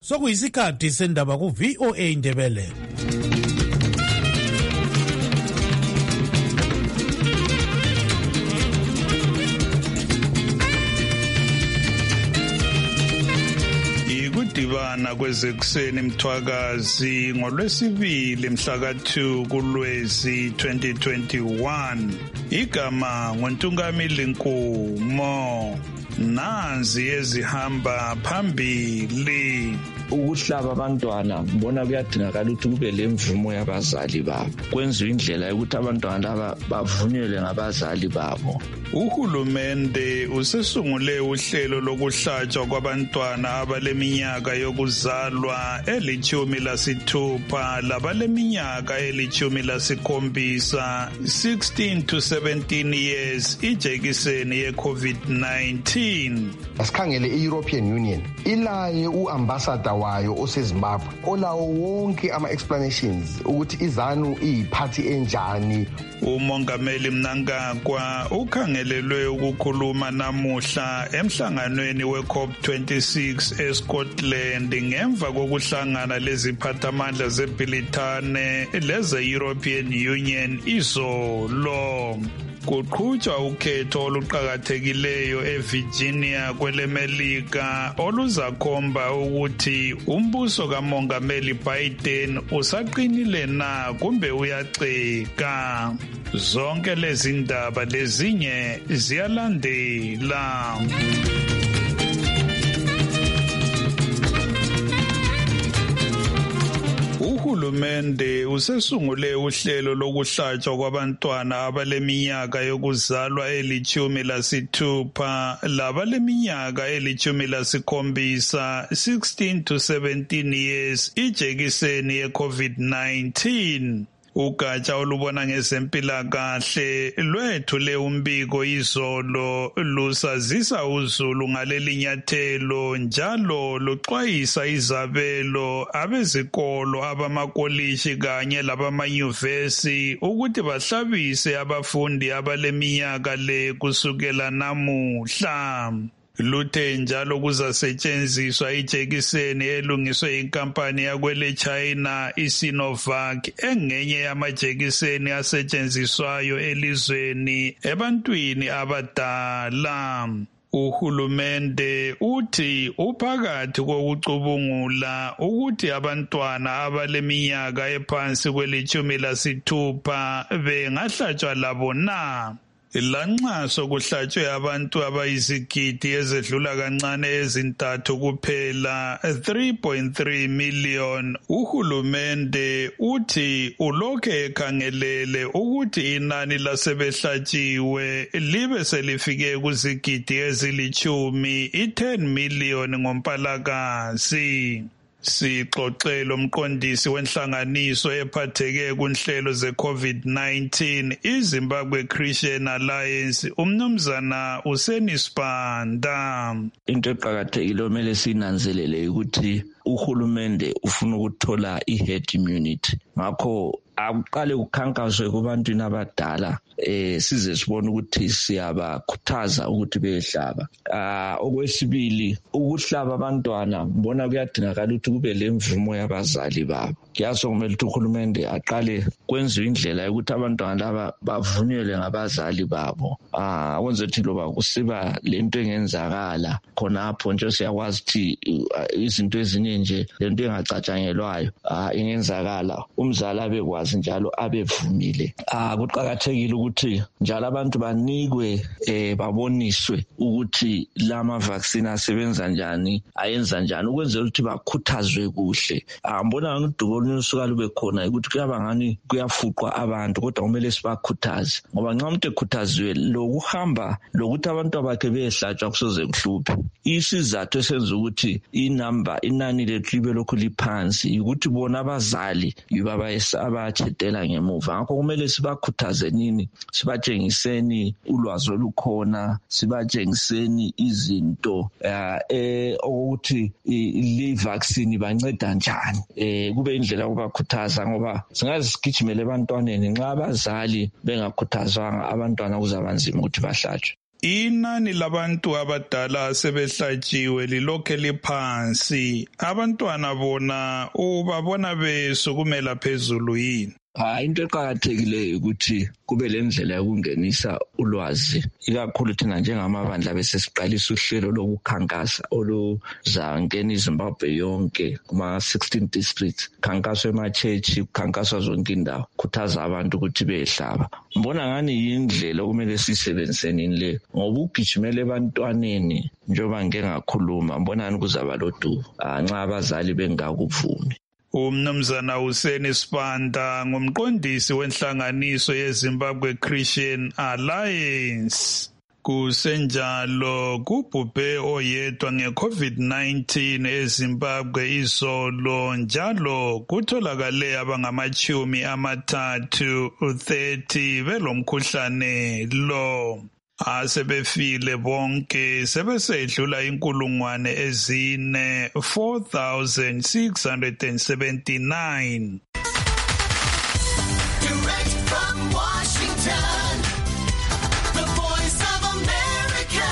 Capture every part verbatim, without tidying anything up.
Sokuyisikhathi sendaba ku V O A Indebele. Ikudibana kwezekuseni Mthwakazi ngolwesibili mhla ka two kuLwezi twenty twenty-one. Igama ngoNtungamili Nkumo. Nanzi ezihamba phambili. Ukuhlaba abantwana ngibona kuyadingakala ukuthi kube lemvumo yabazali babo. Kwenziwe indlela yokuthi abantwana laba bavunyelwe ngabazali babo. Uhulumende usesungule uhlelo lokuhlatshwa kwabantwana abaleminyaka yokuzalwa elithumi lasithupha labaleminyaka elithumi lasikhombisa sixteen to seventeen years ijekiseni ye-COVID nineteen. Asikhangele i-European Union ilaye uambassador wayo oseZimbabwe olawo wonke ama-explanations ukuthi izanu iyiphathi enjani. Umongameli Mnangagwa ukhangelelwe ukukhuluma namuhla emhlanganweni we-COP twenty-six eScotland ngemva kokuhlangana leziphathamandla zebhilithane leze-European Union izolo. Kuqhutshwa ukhetho oluqhakathekileyo eVirginia kwelemelika oluzakhomba ukuthi umbuso kamongameli Biden usaqinile na kumbe uyaceka. Zonke lezi ndaba lezinye ziyalandela. Uhulumende usesungule uhlelo lokuhlatshwa kwabantwana abaleminyaka yokuzalwa elithumi lasithupha labaleminyaka elithumi lasikhombisa sixteen to seventeen years ijekiseni ye-COVID nineteen. Ugatsha olubona ngezempilakahle lwethule umbiko izolo lusazisa uzulu ngaleli nyathelo njalo luxwayisa izabelo abezikolo abamakolishi kanye labamanyuvesi ukuthi bahlabise abafundi abaleminyaka le kusukela namuhla. Luthe njalo kuzasetshenziswa ijekiseni elungiswe inkampani yakwele China iSinovac engenye yamajekiseni asetshenziswayo elizweni ebantwini abadala. Uhulumende uthi uphakathi kokucubungula ukuthi abantwana abaleminyaka ephansi kwelithumi lasithupha bengahlatshwa labo na. Lanxa sokuhlatshwe abantu abayizigidi ezedlula kancane ezintathu kuphela three point three million, uhulumende uthi ulokhe ekhangelele ukuthi inani lasebehlatshiwe libe selifike kuzigidi ezilithumi i-ten million ngoMpalakazi. Sixoxelo umqondisi wenhlanganiso ephatheke kunhlelo ze-COVID nineteen iZimbabwe Christian Alliance umnumzana uSenisipanda. Into eqhakathekile omele sinanzelele ukuthi uhulumende ufuna ukuthola i-herd immunity. Ngakho akuqale ukukhankaswe kubantwini abadala eh size sibone ukuthi siyabakhuthaza ukuthi behlaba. Ah okwesibili ukuhlaba abantwana ngibona kuyadingakala ukuthi kube lemvumo yabazali babo. Kuyaso kumele ukuthi uhulumende aqale kwenziwe indlela yokuthi abantwana laba bavunyelwe ngabazali babo. Ah kwenze ukuthi loba kusiba lento engenzakala khonapho nje siyakwazi ukuthi izinto ezinye nje lento engacatshangelwayo ah ingenzakala umzali abekwazi njalo abevumile. Ah kuqhakathekile ukuthi njalo abantu banikwe eh baboniswe ukuthi lama vaccine asebenza njani ayenza njani ukwenzela ukuthi bakhuthazwe kuhle. Ah ngibona udubo olusuka lube khona ukuthi kuyabangani kuyafuqwa abantu kodwa kumele sibakhuthaze ngoba nxa umuntu ekhuthaziwe lokuhamba lokuthi abantu abakhe behlatshwa kusoze kuhluphe. Isizathu esenza ukuthi inamba inani lethu libe lokhu liphansi ukuthi bona abazali yibaba abachetela ngemuva. Ngakho kumele sibakhuthaze nini sibatshengiseni ulwazi olukhona sibatshengiseni izinto eh ukuthi i vaccine banceda njani eh kube indlela yokubakhuthaza ngoba singaze sigijimele abantwaneni nxa abazali bengakhuthazwanga abantwana kuzabanzima ukuthi bahlatshwe. inani labantu abadala sebehlatshiwe lilokhe liphansi. Abantwana bona ubabona besukumela phezulu yini? Hayi, into eqakathekileyo ukuthi kube lendlela yokungenisa ulwazi, ikakhulu thina njengamabandla bese siqalisa uhlelo lokukhankasa oluzangena iZimbabwe yonke kuma sixteen districts, khankaswa emachechi, khankaswa zonke indawo, khuthaza abantu ukuthi behlaba. Mbona ngani yindlela okumele sisebenziseni le, ngoba ugijimele ebantwaneni njengoba ngeke ngakhuluma, mbona ngani kuzaba lodubo nxa abazali bengakuvumi. Umnumzana Hussein Sibanda ngumqondisi wenhlanganiso yeZimbabwe Christian Alliance. Kusenjalo kubhubhe oyedwa ngeCovid nineteen eZimbabwe izolo, njalo kutholakale abangamachumi amathathu thirty belomkhuhlane lo. Asebefile bonke sebesedlula inkulungwane ezine four thousand six hundred seventy-nine. Direct from Washington, the Voice of America,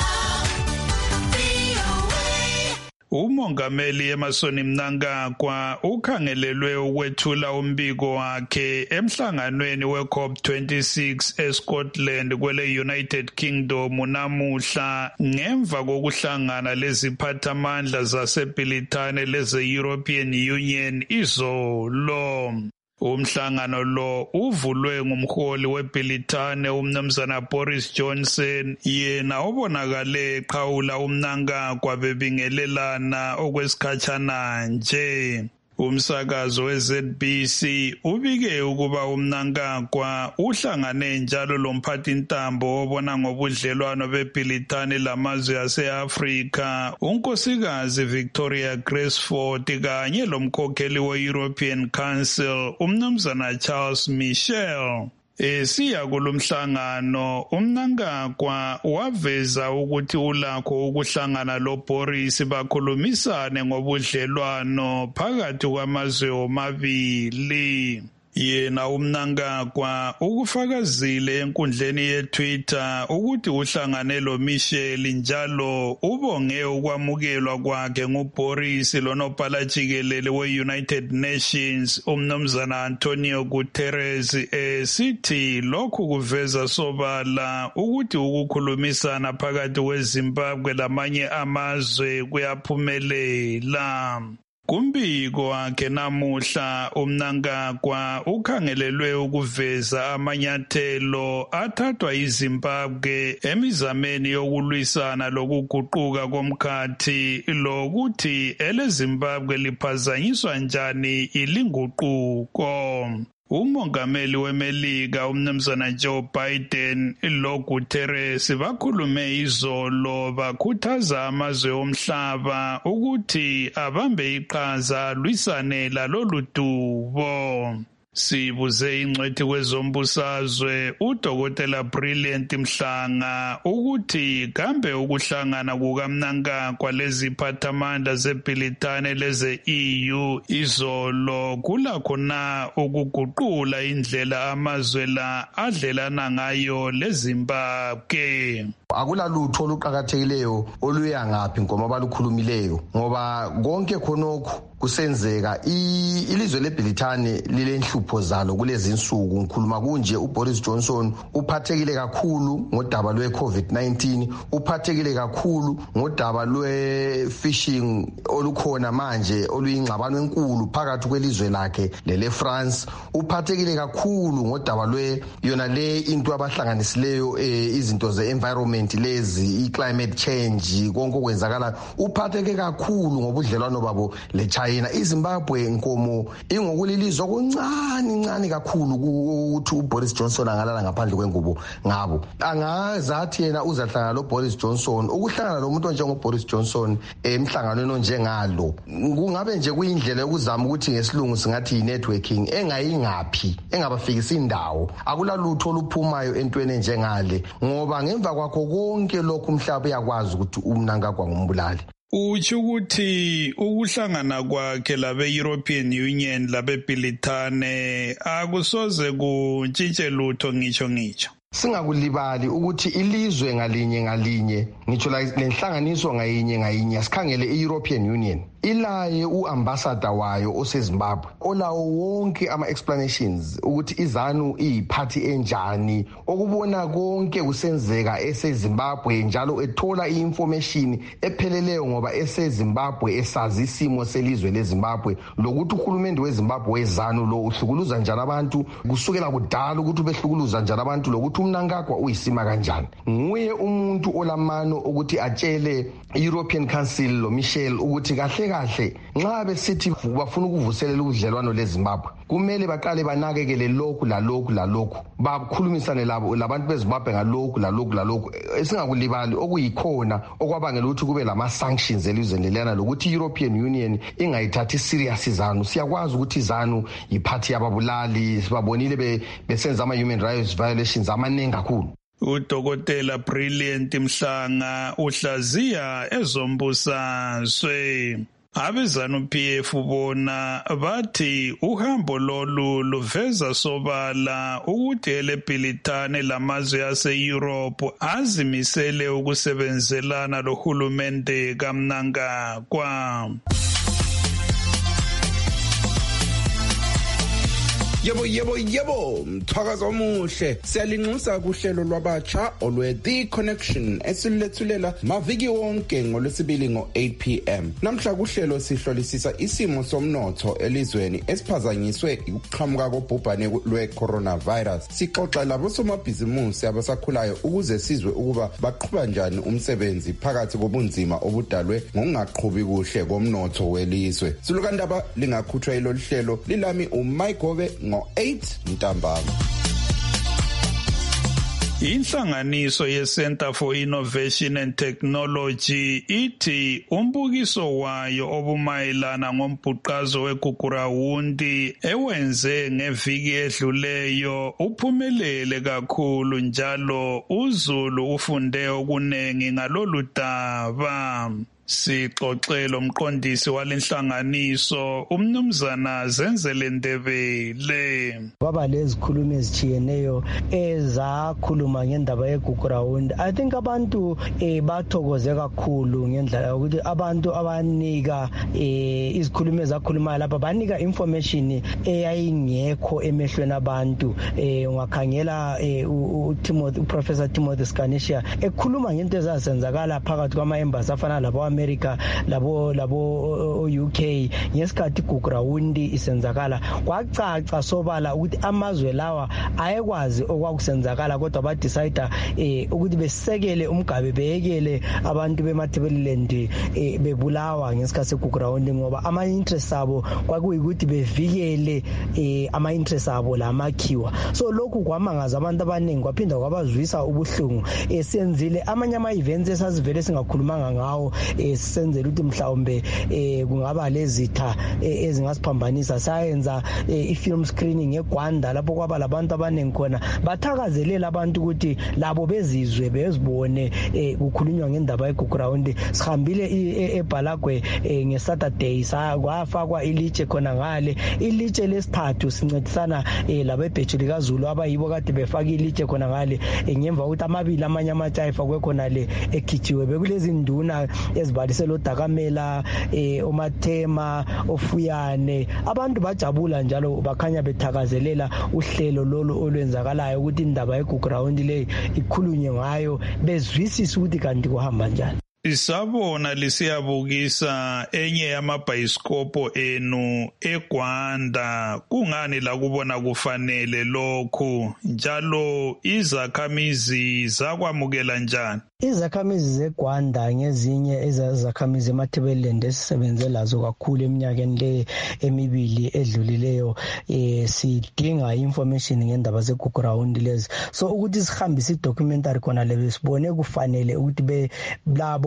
V O A. Umongameli Emmerson Mnangagwa ukhangelelwe ukwethula umbiko wakhe emhlanganweni weCOP twenty-six eScotland kwele United Kingdom namuhla, ngemva kokuhlangana leziphathamandla zaseBrithani leze European Union izolo. Umhlangano lo uvulwe ngumholi weBrithani umnumzana Boris Johnson, yena obonakale eqhawula uMnangagwa bebingelelana okwesikhatshana nje. Umsakazo we-Z B C ubike ukuba uMnangagwa uhlangane njalo lomphathintambo obona ngobudlelwano beBrithani lamazwe ase-Afrika, unkosikazi Victoria Graceford, kanye lomkhokheli we-European Council umnumzana Charles Michel. Esiya kulomhlangano uMnangagwa waveza ukuthi ulakho ukuhlangana loBoris bakhulumisane ngobudlelwano phakathi kwamazwe omabili. Yena uMnangagwa ukufakazile enkundleni yeTwitter ukuthi uhlangane loMichel njalo ubonge ukwamukelwa kwakhe nguBoris lonobhala jikelele we-United Nations umnumzana Antonio Guterres, esithi lokhu kuveza sobala ukuthi ukukhulumisana phakathi kweZimbabwe lamanye amazwe kuyaphumelela. Kumbiko wakhe namuhla uMnangagwa ukhangelelwe ukuveza amanyathelo athathwa iZimbabwe emizameni yokulwisana lokuguquka komkhathi lokuthi eleZimbabwe liphazanyiswa njani ilinguquko. Umongameli weMelika umnumzana Joe Biden lo Guterres bakhulume izolo bakhuthaza amazwe omhlaba ukuthi abambe iqhaza lwisane lalolu dubo. Sibuze ingcwethi kwezombusazwe uDokotela Brilliant Mhlanga ukuthi kambe ukuhlangana kukaMnangagwa leziphathamandla zeBrithani leze E U izolo kulakho na ukuguqula indlela amazwe la adlelana ngayo leZimbabwe. Akulalutho oluqhakathekileyo oluya ngaphi ngoma balukhulumileyo, ngoba konke khonokho kusenzeka ilizwe leBrithani lilenhlupho zalo kulezi insuku. Ngikhuluma kunje uBoris Johnson uphathekile kakhulu ngodaba lweCovid nineteen, uphathekile kakhulu ngodaba lwefishing olukhona manje oluyingxabano enkulu phakathi kwelizwe lakhe lele France, uphathekile kakhulu ngodaba lwe yona le into abahlanganisileyo izinto ze-environment lezi i-climate change konke okwenzakala, uphatheke kakhulu ngobudlelwano babo leChina. iZimbabwe nkomo ingokulilizwa kuncane incane kakhulu ukuthi uBoris Johnson angalala ngaphandle kwengubo ngabo. Angazathi yena uzahlangana loBoris Johnson, ukuhlangana lomuntu onjengoBoris Johnson emhlanganweni onjengalo kungabe nje kuyindlela yokuzama ukuthi ngesilungu singathi yi-networking engayingaphi, engabafikisa indawo. Akulalutho oluphumayo entweni enjengale, ngoba ngemva kwakho konke lokhu umhlaba uyakwazi ukuthi uMnangagwa ngumbulali. Uthi ukuthi ukuhlangana kwakhe labe-European Union labeBrithani akusoze kuntshintshe lutho ngitsho ngitsho. Singakulibali ukuthi ilizwe ngalinye ngalinye ngitsho lenhlanganiso ngayinye ngayinye sikhangele i-European Union ilaye uambassador wayo oseZimbabwe olawo wonke ama explanations ukuthi iZANU iyiphathi enjani okubona konke kusenzeka eseZimbabwe njalo ethola i-information epheleleyo ngoba eseZimbabwe esazi isimo selizwe leZimbabwe lokuthi uhulumende weZimbabwe weZANU lo uhlukuluza njani abantu kusukela kudala ukuthi behlukuluza njani abantu lokuthi umnankagwa uyisima kanjani. Nguye umuntu olamano ukuthi atshele i-European Council lo Michel ukuthi kahle kahle nxa besithi bafuna ukuvuselela ubudlelwano leZimbabwe kumele baqale banakekele lokhu la lokhu la lokhu bakhulumisane labo labantu beZimbabwe ngalokhu la lokhu la lokhu esingakulibali okuyikhona okwabangela ukuthi kube lama sanctions elizweni lelana lokuthi i-European Union ingayithathi serious iZANU. Siyakwazi ukuthi iZANU yiphathi yababulali sibabonile besenza ama human rights violations amaningi kakhulu. Udokotela Brilliant Mhlanga uhlaziya ezombusazwe. AbeZANU-P F bona bathi uhambo lolu luveza sobala ukuthi elebhilitane lamazwe ase-Europe azimisele ukusebenzelana lohulumende kaMnangagwa. Yebo yebo yebo mthakazo omuhle siyalinxusa kuhlelo lwabatsha olwe The Connection esilethulela maviki wonke ngolwesibili ngo eight p m namhla kuhlelo sihlolisisa isimo somnotho elizweni esiphazanyiswe ukuqhamuka kobhubhane lwe-coronavirus. Sixoxa labosomabhizimusi abasakhulayo ukuze sizwe ukuba baqhuba njani umsebenzi phakathi kobunzima obudalwe ngokungaqhubi kuhle komnotho welizwe. Silukandaba lingakhutshwa ilolu hlelo lilami uMayigobe ngo eight ntambama. Inhlanganiso ye-Center for Innovation and Technology ithi umbukiso wayo obumayelana ngombhuqazo weGugurawundi ewenze ngeviki edluleyo uphumelele kakhulu njalo uZulu ufunde okunengi ngalolu daba. Sixoxela umqondisi walenhlanganiso umnumzana Zenzele Ndebele. Baba lezikhulumi ezichiyeneyo ezakhuluma ngendaba yeGugurawundi. I think abantu eh bathokoze kakhulu ngendlela ukuthi abantu abanika eh izikhulumi ezakhuluma lapha banika information eyayingekho emehlweni abantu. Eh ungakhangela uTimothy uProfessor Timothy Skanisha ekhuluma ngento ezasenzakala phakathi kwama embassy afana labo America labo labo U K ngesikhathi iGugurawundi isenzakala kwacaca sobala ukuthi amazwe lawa ayekwazi okwakusenzakala kodwa ba decide eh ukuthi besekele umgabe beyekele abantu beMatabeleland eh bebulawa ngesikhathi iGugurawundi ngoba ama interest abo kwakuyikuthi bevikele eh ama interest abo lamakhiwa. So lokhu kwamangaza abantu abaningi kwaphinda kwabazwisa ubuhlungu. Esenzile amanye ama events esazivele singakhulumanga ngawo esenzele ukuthi mhlawumbe eh kungaba lezitha ezingasiphambanisa sayenza i-film screening eGwanda lapho kwaba labantu abaningi khona bathakazelela abantu ukuthi labo bezizwe bezibone kukhulunywa ngendaba yeGugurawundi. Sihambile eBhalagwe ngeSaturday kwafakwa ilitshe khona ngale ilitshe lesithathu sincedisana labo eBhetshuli kaZulu abayibo kade befaka ilitshe khona ngale ngemva ukuthi amabili amanye amatshayifa kwekhona le ekhijiwe bekulezi nduna ezibalisela uDakamela eh uMathema ofuyane abantu bajabula njalo bakhanya bethakazelela uhlelo lolu olwenzakalayo ukuthi indaba yeGugurawundi le ikhulunywe ngayo bezwisisa ukuthi kanti kuhamba njani. Isabona lisiyabukisa enye yamabhayiskopo enu eGwanda kungani la kubona kufanele lokhu njalo izakhamizi zakwamukela njani? Izakhamizi zeGwanda ngezinye ezakhamizi eMatabeleland esisebenze lazo kakhulu eminyakeni le emibili edlulileyo eh sidinga information ngendaba zeGugurawundi lezi so ukuthi sihambise idocumentary khona lebe sibone kufanele ukuthi be labo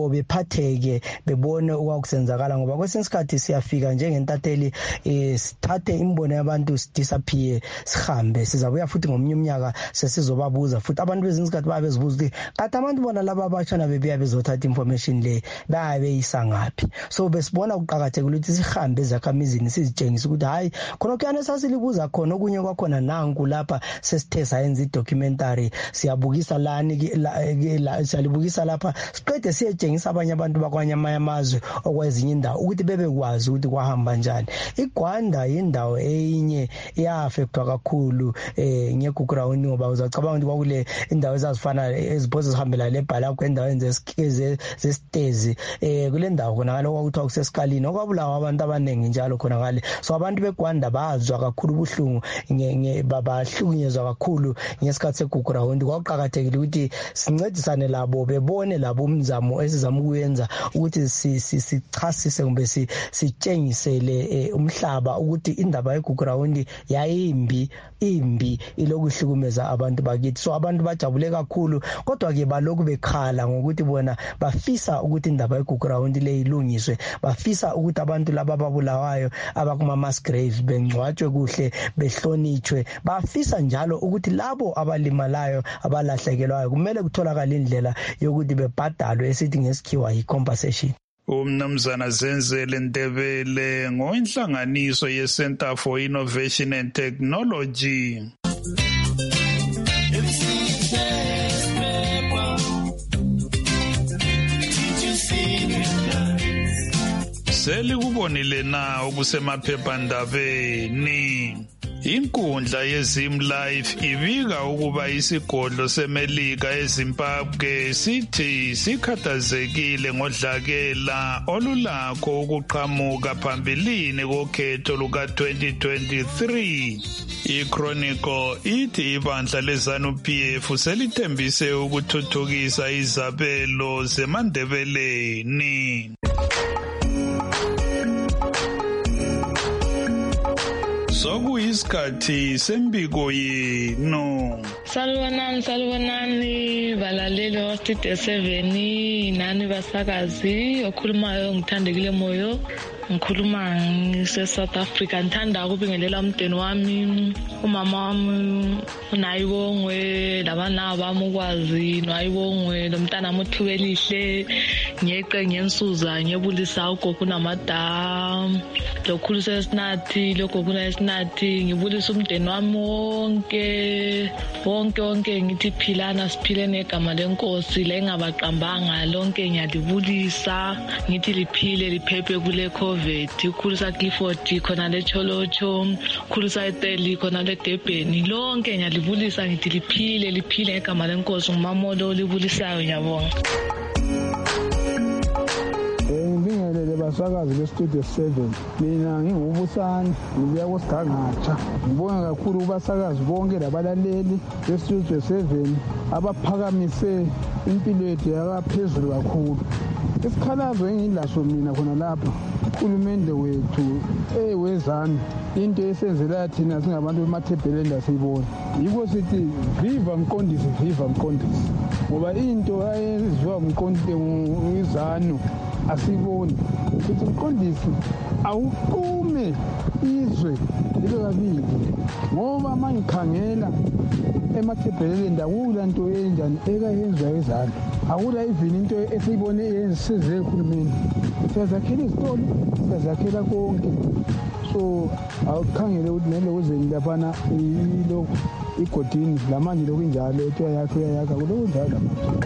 nabo bephatheke bebone okwakusenzakala ngoba kwesinye isikhathi siyafika njengentatheli eh sithathe imbono yabantu sidisappear sihambe sizabuya futhi ngomunye umnyaka sesizobabuza futhi abantu bezinye isikhathi babe bezibuza ukuthi kade abantu bona laba abashana bebuya bezothatha information le babe isangaphi. So besibona ukuqhakathekile ukuthi sihambe ezakhamizini sizitshengisa ukuthi hayi khona kuyana sasilibuza khona okunye kwakhona nanku lapha sesithe sayenza idocumentary siyabukisa lani siyalibukisa lapha siqede siyetshengisa abanye abantu bakwanye amazwe okwezinye indawo ukuthi bebekwazi ukuthi kwahamba kanjani. iGwanda indawo eyinye eyaffectwa kakhulu eh ngeGugurawundi ngoba uzacabanga ukuthi kwakule indawo ezazifana ezibhozo zihambela lebhala kwendaweni zesitezi eh kule ndawo khona ngalo kwakuthiwa kusesikalini okwabulawa abantu abaningi njalo khona ngale. So abantu beGwanda bazwa kakhulu ubuhlungu babahlukunyezwa kakhulu ngesikhathi segugurawundi. Kwaqhakathekile ukuthi sincedisane labo bebone labo umzamo esizama ukuyenza ukuthi sichasise kumbe sitshengisele umhlaba ukuthi indaba yegugurawundi yayimbi imbi ilokuhlukumeza abantu bakithi. So abantu bajabule kakhulu kodwa ke balokhu bekhala ngokuthi bona bafisa ukuthi indaba yegugurawundi le ilungiswe, bafisa ukuthi abantu laba babulawayo abakuma mass grave bengcwatshwe kuhle behlonitshwe, bafisa njalo ukuthi labo abalimalayo abalahlekelwayo kumele kutholakala indlela yokuthi bebhadalwe esithi ngesikhiwa yi-compensation. Umnumzana Zenzele Ndebele ngoinhlanganiso ye-Center for Innovation and Technology. Selikubonile na okusemaphephandabeni. Inkundla yeZimLife ibika ukuba isigodlo seMelika eZimbabwe sithi sikhathazekile ngodlakela olulakho ukuqhamuka phambilini kokhetho luka twenty twenty-three. iChronicle ithi ibandla leZANU-P F selithembise ukuthuthukisa izabelo zeMandebeleni. Sokuyisikhathi sembiko yenu. Salubonani salubonani balaleli wa-Studio seven nani basakazi okhulumayo ngithandekile moyo ngikhuluma ngise-South Africa. Ngithanda ukubingelela umndeni wami, umama wami uNayibongwe, labana bami ukwazi noAyibongwe, lomntana wami uThubelihle, ngeqe ngensuza ngebulisa ugogo namada lokhulisa esinathi logogo esinathi ngibulisa umndeni wami wonke wonke wonke ngithi philana siphile negama lenkosi la engabaqambanga lonke ngiyalibulisa ngithi liphile liphephe kule COVID. Ukhulisa Clifford khona le Cholocho, ukhulisa eTeli khona le Durban, lonke ngiyalibulisa ngithi liphile liphile egama lenkosi ngumamolo libulisayo ngiyabonga. Ngibingelele basakazi beStudio seven. Mina ngingubusani ngibuya koSigangatsha. Ngibonga kakhulu kubasakazi bonke labalaleli beStudio seven abaphakamise impilo yethu yakaphezulu kakhulu. Isikhalazo engilaso mina khona lapha uhulumende wethu ewezani into esenzela thina singabantu bemathebheleni asiyibona. Yiko sithi viva Mqondisi viva Mqondisi. Ngoba into ayenziwa uMqondisi uZANU asiboni. Sithi Mqondisi awuqume izwe libe kabili. Ngoba mangikhangela emathebheleni ndakula into enjani ekayenzwa eZANU. Akula even into esiyibone yenzize uhulumende. Siyazakhela izitolo, siyazakhela konke. So awukhangele ukuthi nelozeni laphana ilokhu igodini lamanje lokunjalo ethi yakho yakho kulonjalo.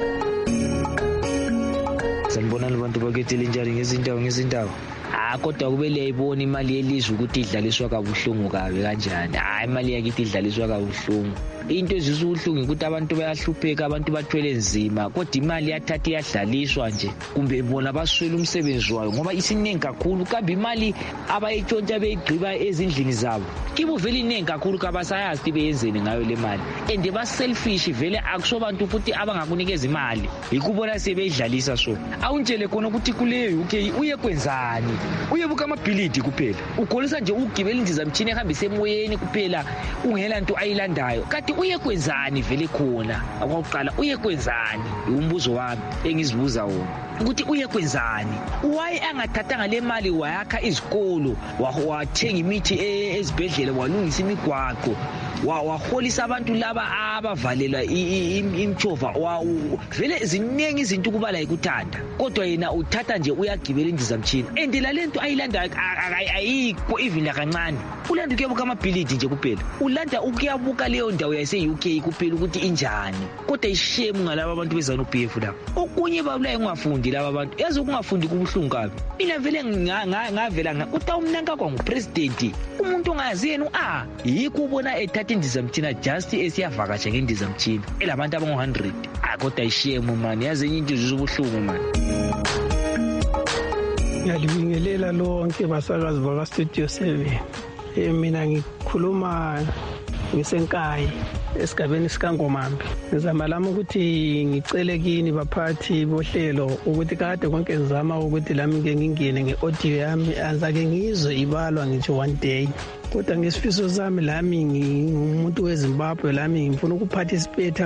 Sanibonani abantu bakethele njalo ngezindawo ngezindawo. Ah kodwa kube liyayibona imali yelizwe ukuthi idlaliswa kabuhlungu kabe kanjani. Hayi imali yakithi idlaliswa kabuhlungu. Into ezisuhlungu ukuthi abantu bayahlupheka, abantu bathwele nzima, kodwa imali yathatha iyadlaliswa nje kumbe bona baswela umsebenzi wayo ngoba isiningi kakhulu kabe imali abayitshontsha beyigqiba ezindlini zabo. Kibo vele iningi kakhulu kabasayazi ukuthi beyenzeni ngayo le mali. And ba selfish vele akusobantu ukuthi abangakunikeza imali. Yikubona sebeyidlalisa so. Awuntshele khona ukuthi kuleyo okay uye kwenzani? Uye buka amabhilidi kuphela. Ugolisa nje ugibela indiza mtshini ehambise emoyeni kuphela ungela nto ayilandayo. Kanti uye kwenzani vele khona? Akwaqala uye kwenzani? Umbuzo wami engizibuza wona. ukuthi uye kwenzani. Why angathathanga le mali wayakha izikolo, wathenga imithi ezibhedlela, walungisa imigwaqo, waholisa abantu laba abavalelwa imtshova. Vele ziningi izinto kubala ikuthanda, kodwa yena uthatha nje uyagibela indizamtshini. And lalento ayilanda ayikho even lakancane. Ulanda ukuyabuka amabhilidi nje kuphela, ulanda ukuyabuka leyo ndawo yase-U K kuphela ukuthi injani. Kodwa ishame ngalabo abantu bezana u-B F lapho. Okunye babulaye ungafundi laba abantu, yazi ukungafundi kubuhlungu kabi. Mina vele ngavela ngakuthi umnanka kwangupresident, umuntu ongazi yena ah yikho ubona ethatha indizamtshina just esiyavakasha ngendizamtshina elabantu abangu one hundred. Ah kodwa ishame man, yazi enye into ubuhlungu man. Ngiyalibingelela lonke basakazi baka Studio seven. Eh mina ngikhuluma ngisenkayi esigabeni sikaNgomambi. Ngizama lami ukuthi ngicele kini baphathi bohlelo ukuthi kade konke ngizama ukuthi lami ngeke ngingene ngeaudio yami azake ngizwe ibalwa ngisho one day. Kodwa ngesifiso sami lami ngingumuntu weZimbabwe, lami ngifuna ukuparticipate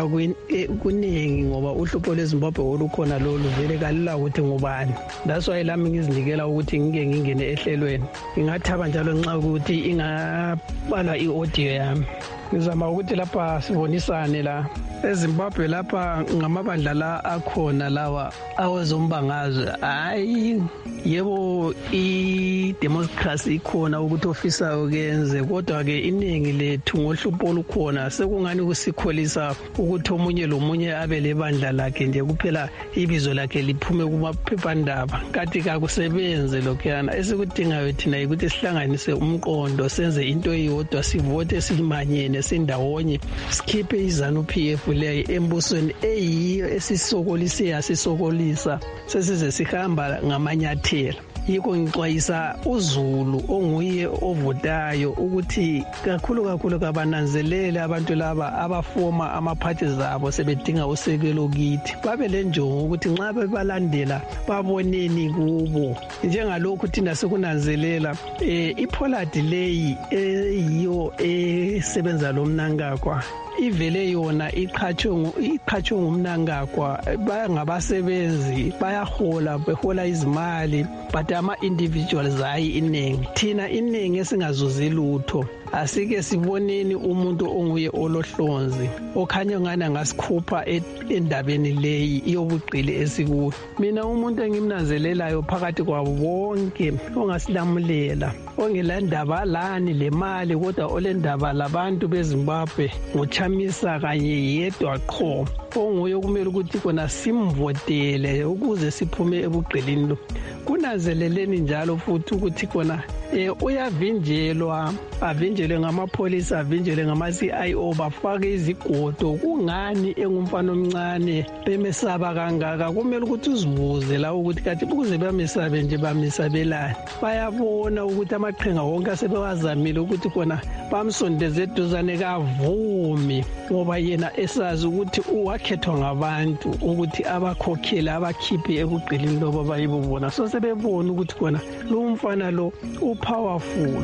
kuningi ngoba uhlupho lweZimbabwe olukhona lolu vele kalula ukuthi ngubani. That's why lami ngizinikela ukuthi ngike ngingene ehlelweni. Ngingathaba njalo nxa ukuthi ingabala iaudio yami. Ngizama ukuthi lapha sibonisane la eZimbabwe lapha ngamabandla la akhona lawa awezombangazwe. Hayi yebo i-democracy ikhona ukuthi ofisa ukenze, kodwa ke iningi lethu ngohlupho olukhona sekungani kusikholisa ukuthi omunye lomunye abe lebandla lakhe nje kuphela ibizo lakhe liphume kumaphephandaba. Kanti kakusebenze lokhuyana. Esikudingayo thina ukuthi sihlanganise umqondo, senze into eyodwa, sivote simanyene sindawonye, sikhiphe izanu-P F leyo embusweni eyiyo esisokolise yasisokolisa sesize sihamba ngamanyathela. Yikho ngixwayisa uZulu onguye ovotayo ukuthi kakhulu kakhulu kabananzelele abantu laba abafoma amaphathi zabo sebedinga usekelo kithi, babe lenjongo ukuthi nxa bebalandela baboneni kubo. Njengalokhu thina sekunanzelela eh iPoladi leyi eyiyo esebenza lo mnankakwa ivele yona iqhatshwe iqhatshwe ngumnankakwa, bayangabasebenzi bayahola behola izimali, but ama individuals hayi iningi. Thina iningi esingazuzi lutho asike siboneni umuntu onguye olohlonzi okhanya ngana ngasikhupha endabeni leyi iyobuqili esikuyo. Mina umuntu engimnanzelelayo phakathi kwabo bonke ongasilamulela ongelandaba lani le mali, kodwa olendaba labantu beZimbabwe ngoChamisa kanye yedwa qho onguye kumele ukuthi kona simvotele ukuze siphume ebuqilini lo. Kunanzeleleni njalo futhi ukuthi kona eh uyavinjelwa, avinjelwe ngamapholisa, avinjelwe ngama-C I O, bafake izigodo. Kungani engumfana omncane bemesaba kangaka? Kumele ukuthi uzibuze la ukuthi kathi ukuze bamesabe nje bamesabelani. Bayabona ukuthi amaqhinga wonke asebewazamile ukuthi kona bamsondeze eduzane kavumi, ngoba yena esazi ukuthi uwakhethwa ngabantu ukuthi abakhokhele abakhiphe ebuqilini lobo bayibona. So sebebona ukuthi kona lo mfana lo powerful.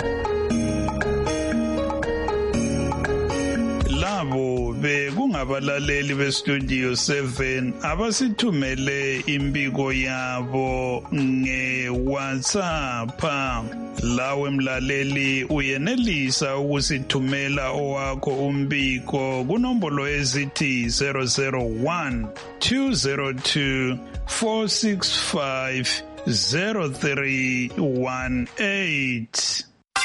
Labo bekungabalaleli beStudio seven abasithumele imbiko yabo ngeWhatsApp. Lawe mlaleli uyenelisa ukusithumela owakho umbiko kunombolo ezithi zero zero one two zero two four six five zero three one eight.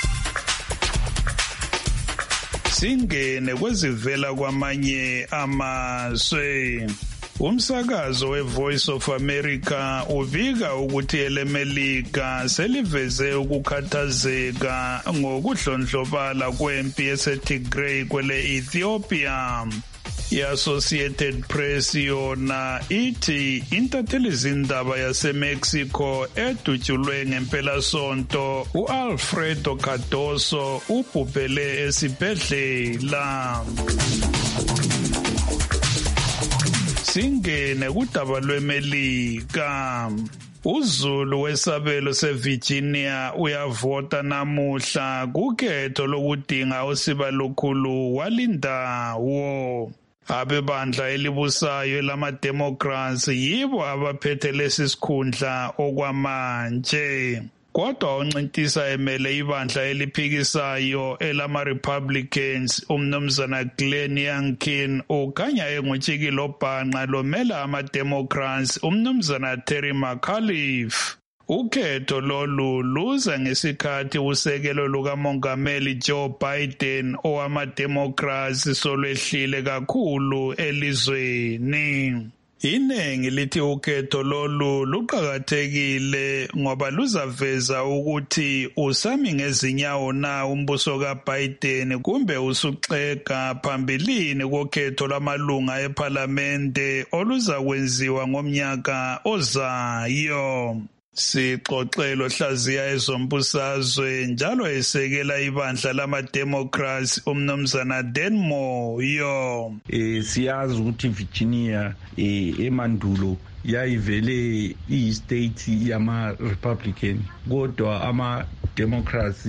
Singene kwezivela kwamanye amazwe. Umsakazo weVoice of America ubika ukuthi elemelika seliveze ukukhathazeka ngokuhlondlobala kwempi eseTigray kwele Ethiopia. I-Associated Press yona ithi intatheli zindaba yaseMexico edutshulwe ngempelasonto u-Alfredo Cardoso ubhubhele esibhedlela. Singene kudaba lweMelika. uZulu wesabelo seVirginia uyavota namuhla kukhetho lokudinga usibalukhulu walindawo. Abebandla elibusayo lama-Democrats yibo abaphethe lesi sikhundla okwamanje. Kodwa uncintisa emele ibandla eliphikisayo elama-Republicans umnumzana Glenn Youngkin ukhanya engutshikilo bhanqa lomela ama-Democrats umnumzana Terry McAuliffe. Ukhetho lolu luza ngesikhathi usekelo lukamongameli Joe Biden owama-Democrats solwehlile kakhulu elizweni. Iningi lithi ukhetho lolu luqakathekile ngoba luzaveza ukuthi usami ngezinyawo na umbuso kaBiden kumbe usuxega phambilini kokhetho lwamalunga ephalamende oluzakwenziwa ngomnyaka ozayo. Sixoxelo hlaziya ezombusazwe njalo esekela ibandla lama-Democrats umnumzana Dan Moyo. Eh siyazi ukuthi Virginia eh emandulo yayivele i-state yama-Republican kodwa ama-Democrats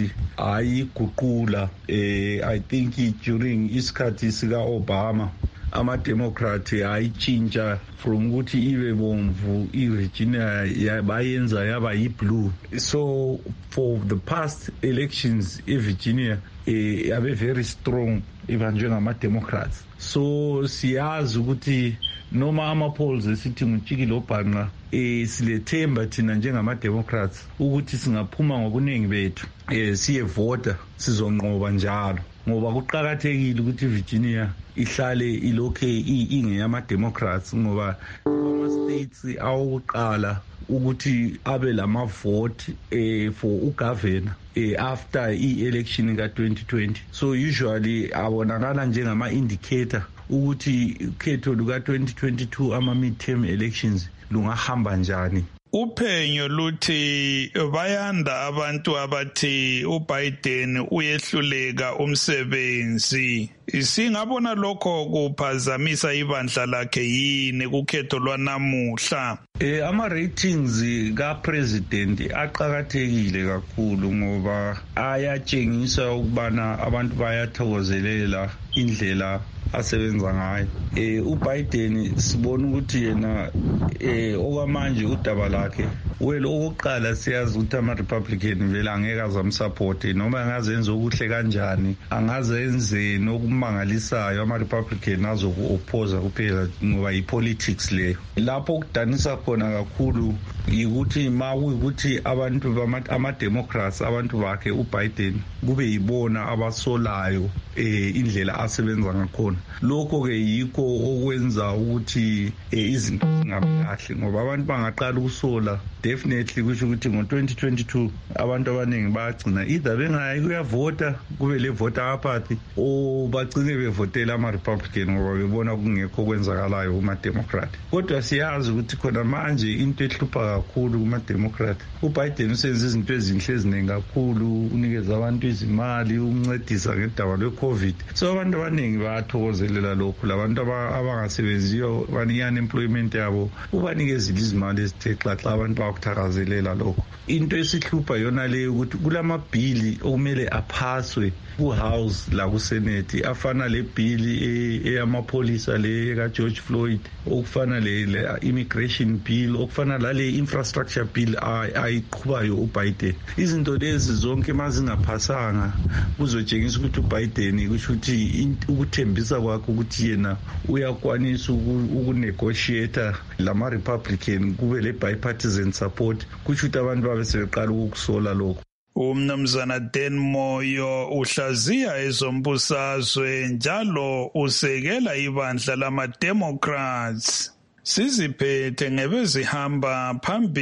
ayiguqula. eh I think during isikhathi sika Obama ama-Democrat ayichinja from ukuthi ibe bomvu i-Virginia bayenza yaba yi-blue. So for the past elections e-Virginia eh abe very strong ibanjwe ngama-Democrats. So siyazi ukuthi noma ama-polls esithi ngutshikilo bhanqa eh silethemba thina njengama-Democrats ukuthi singaphuma ngobuningi bethu eh siyevota sizonqoba njalo ngoba kuqhakathekile ukuthi Virginia ihlale ilokhe ingeyama-Democrats ngoba ama-states awokuqala ukuthi abe lama vote eh for ugovernor eh after i-election ka twenty twenty. So usually abonakala njengama indicator ukuthi ukhetho luka twenty twenty-two ama midterm elections lungahamba njani. Uphenyo luthi bayanda abantu abathi uBiden uyehluleka umsebenzi. Singabona lokho kuphazamisa ibandla lakhe yini kukhetho lwanamuhla? Eh ama ratings ka president aqhakathekile kakhulu ngoba ayatshengisa ukubana abantu bayathokozelela indlela asebenza ngayo. Eh uBiden sibona ukuthi yena eh okwamanje udaba lakhe well okokuqala siyazi ukuthi ama Republican vele angeke azamsupport noma angazenza okuhle kanjani angazenze nokumangalisayo ama Republican azokuoppose kuphela ngoba ipolitics leyo. Lapho kudanisa khona kakhulu ukuthi mawukuthi abantu bama Democrats abantu bakhe uBiden kube yibona abasolayo eh indlela asebenza ngakhona. Lokho ke yikho okwenza ukuthi izinto zingabi kahle ngoba abantu bangaqala ukusola definitely kusho ukuthi ngo twenty twenty-two abantu abaningi bagcina either bengayi kuyavota kube le voter apathy o bagcine bevotela ama Republican ngoba bebona kungekho kwenzakalayo kuma Democrat. Kodwa siyazi ukuthi khona manje into ehlupha kakhulu kuma Democrat uBiden usenza izinto ezinhle eziningi kakhulu unikeza abantu izimali uncedisa ngedaba lwe-COVID. So abantu abaningi bayathokozelela lokho labantu abangasebenziyo bani unemployment yabo ubanikeza izimali ezithe xaxa abantu bakuthakazelela lokho. Into esihlupha yona le ukuthi kulama bill okumele aphaswe ku-house la ku-senate afana le bill eyamapolisa le ka George Floyd okufana le immigration bill okufana la le infrastructure bill ayiqhubayo uBiden. Izinto lezi zonke mazingaphasanga kuzotshengisa ukuthi uBiden kusho ukuthi ukuthembisa kwakhe ukuthi yena uyakwanisa ukunegotiate lama Republican kube le bipartisan support kusho ukuthi abantu babe sebeqala ukukusola lokho. Umnumzana Dan Moyo uhlaziya ezombusazwe njalo usekela ibandla lama-Democrats. Siziphethe ngebezihamba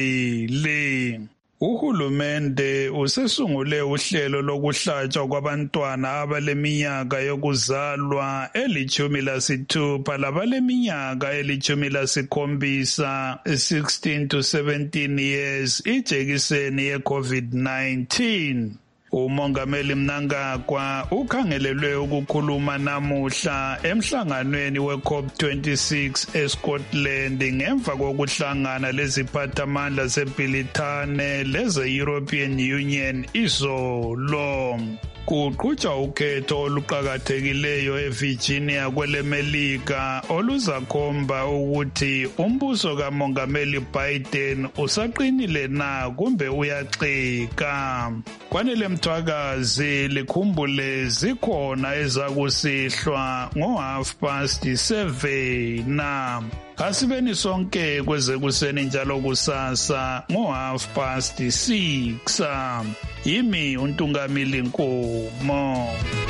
phambili. Uhulumende usesungule uhlelo lokuhlatshwa kwabantwana abaleminyaka yokuzalwa elithumi lasithupha labaleminyaka elithumi lasikhombisa sixteen to seventeen years ijekiseni ye-COVID nineteen. Umongameli Mnangagwa ukhangelelwe ukukhuluma namuhla emhlanganweni we-COP twenty-six eScotland ngemva kokuhlangana leziphathamandla zebhilithane leze-European Union izolo. Kuqhutshwa ukhetho oluqhakathekileyo eVirginia kwelemelika oluzakhomba ukuthi umbuso kaMongameli Biden usaqinile na kumbe uyaxeka. Kwanele Mthwakazi likhumbule zikhona ezakusihlwa ngo half past seven na. Asibeni sonke kwezekuseni njalo kusasa ngo half past six. Yimi uNtungamili Nkomo.